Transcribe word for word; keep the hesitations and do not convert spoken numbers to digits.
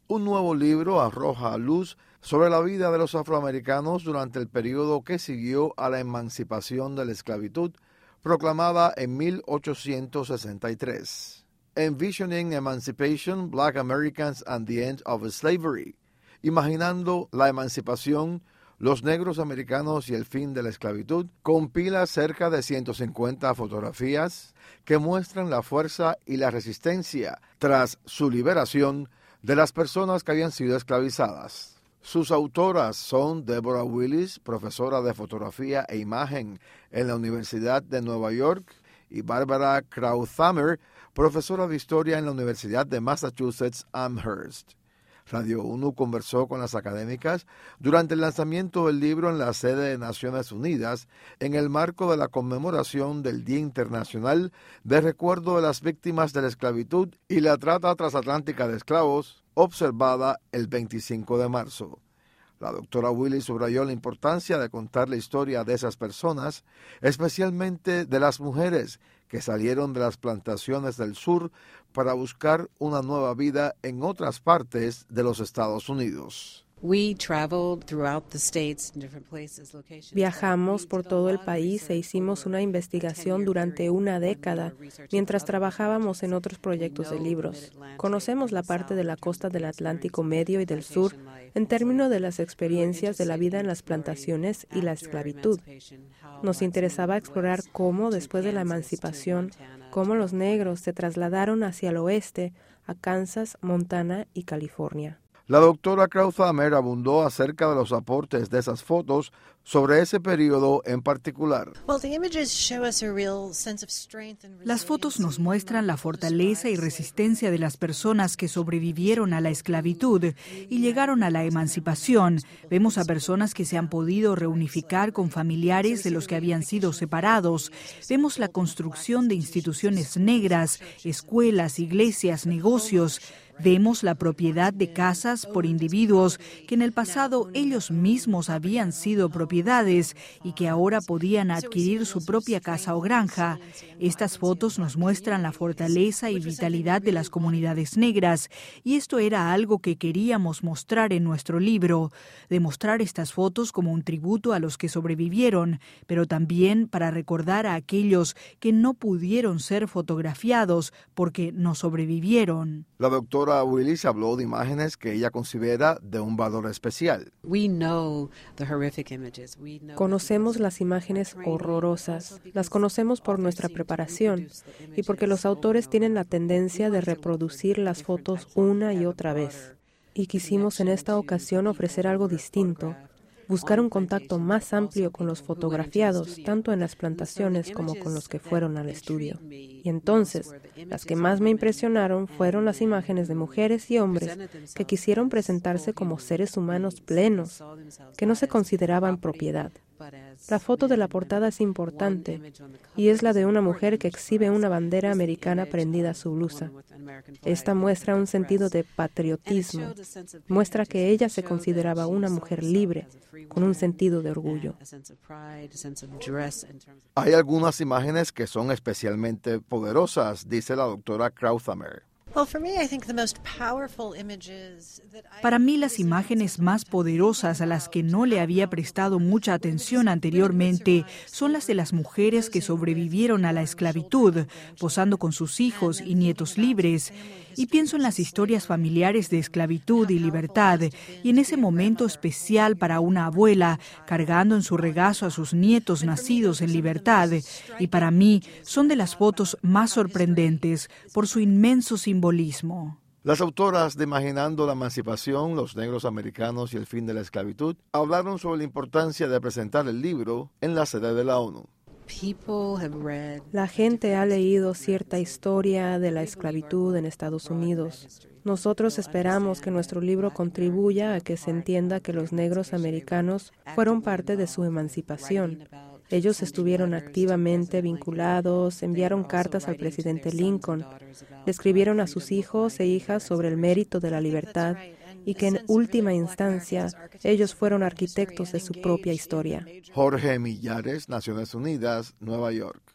Un nuevo libro arroja luz sobre la vida de los afroamericanos durante el periodo que siguió a la emancipación de la esclavitud, proclamada en mil ochocientos sesenta y tres. Envisioning Emancipation, Black Americans and the End of Slavery. Imaginando la emancipación, los negros americanos y el fin de la esclavitud, compila cerca de ciento cincuenta fotografías que muestran la fuerza y la resistencia tras su liberación de las personas que habían sido esclavizadas. Sus autoras son Deborah Willis, profesora de fotografía e imagen en la Universidad de Nueva York, y Barbara Krauthammer, profesora de historia en la Universidad de Massachusetts Amherst. Radio uno conversó con las académicas durante el lanzamiento del libro en la sede de Naciones Unidas en el marco de la conmemoración del Día Internacional de Recuerdo de las Víctimas de la Esclavitud y la Trata Transatlántica de Esclavos, observada el veinticinco de marzo. La doctora Willis subrayó la importancia de contar la historia de esas personas, especialmente de las mujeres que salieron de las plantaciones del sur para buscar una nueva vida en otras partes de los Estados Unidos. Viajamos por todo el país e hicimos una investigación durante una década mientras trabajábamos en otros proyectos de libros. Conocemos la parte de la costa del Atlántico Medio y del Sur en términos de las experiencias de la vida en las plantaciones y la esclavitud. Nos interesaba explorar cómo, después de la emancipación, cómo los negros se trasladaron hacia el oeste, a Kansas, Montana y California. La doctora Krauthammer abundó acerca de los aportes de esas fotos sobre ese periodo en particular. Las fotos nos muestran la fortaleza y resistencia de las personas que sobrevivieron a la esclavitud y llegaron a la emancipación. Vemos a personas que se han podido reunificar con familiares de los que habían sido separados. Vemos la construcción de instituciones negras, escuelas, iglesias, negocios. Vemos la propiedad de casas por individuos que en el pasado ellos mismos habían sido propiedades y que ahora podían adquirir su propia casa o granja. Estas fotos nos muestran la fortaleza y vitalidad de las comunidades negras, y esto era algo que queríamos mostrar en nuestro libro, demostrar estas fotos como un tributo a los que sobrevivieron, pero también para recordar a aquellos que no pudieron ser fotografiados porque no sobrevivieron. La doctora Willis habló de imágenes que ella considera de un valor especial. Conocemos las imágenes horrorosas, las conocemos por nuestra preparación y porque los autores tienen la tendencia de reproducir las fotos una y otra vez. Y quisimos en esta ocasión ofrecer algo distinto, buscar un contacto más amplio con los fotografiados, tanto en las plantaciones como con los que fueron al estudio. Y entonces, las que más me impresionaron fueron las imágenes de mujeres y hombres que quisieron presentarse como seres humanos plenos, que no se consideraban propiedad. La foto de la portada es importante y es la de una mujer que exhibe una bandera americana prendida a su blusa. Esta muestra un sentido de patriotismo, muestra que ella se consideraba una mujer libre, con un sentido de orgullo. Hay algunas imágenes que son especialmente poderosas, dice la doctora Krauthammer. Para mí, las imágenes más poderosas a las que no le había prestado mucha atención anteriormente son las de las mujeres que sobrevivieron a la esclavitud, posando con sus hijos y nietos libres. Y pienso en las historias familiares de esclavitud y libertad, y en ese momento especial para una abuela, cargando en su regazo a sus nietos nacidos en libertad. Y para mí, son de las fotos más sorprendentes por su inmenso simbolismo. Las autoras de Imaginando la Emancipación, los negros americanos y el fin de la esclavitud hablaron sobre la importancia de presentar el libro en la sede de la ONU. La gente ha leído cierta historia de la esclavitud en Estados Unidos. Nosotros esperamos que nuestro libro contribuya a que se entienda que los negros americanos fueron parte de su emancipación. Ellos estuvieron activamente vinculados, enviaron cartas al presidente Lincoln, le escribieron a sus hijos e hijas sobre el mérito de la libertad y que en última instancia ellos fueron arquitectos de su propia historia. Jorge Millares, Naciones Unidas, Nueva York.